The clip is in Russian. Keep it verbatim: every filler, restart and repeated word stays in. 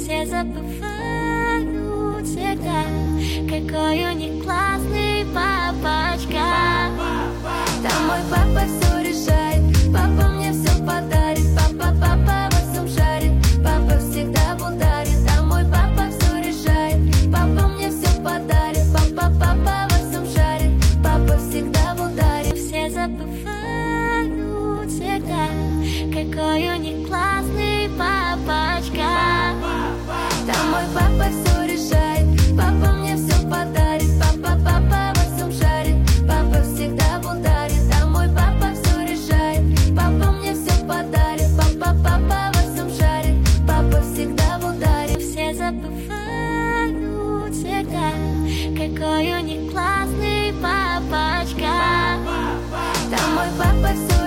все забывают всегда, какой у них классный папочка. Там мой папа все решает, папа мне все подарит, папа, папа во всем шарит, папа всегда в ударе. Там мой папа все решает, папа мне все подарит, папа, папа во всем шарит, папа всегда в ударе. Все забывают всегда, какой у них классный папочка. Там мой папа все решает, папа мне все подарит, папа, папа во всем шарит, папа всегда в ударе. Там мой папа все решает, папа мне все подарит, папа, папа во всем шарит, папа всегда в ударе. Все забывают всегда, какой у них классный папочка. Там мой папа все